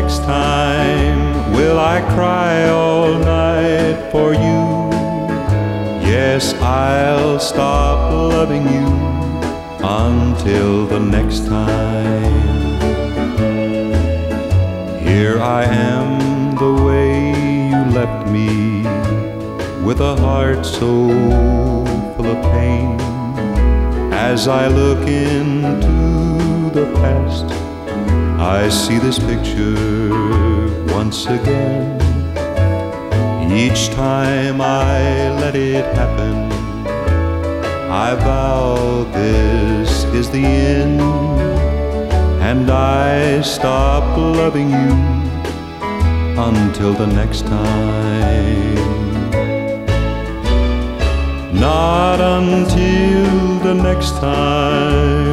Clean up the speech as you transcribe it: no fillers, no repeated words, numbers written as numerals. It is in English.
next time will I cry all night for you? Yes, I'll stop loving you until the next time. Here I am the way you left me, with a heart so full of pain. As I look into the past, I see this picture once again. Each time I let it happen, I vow this is the end, and I stop loving you until the next time. Not until the next time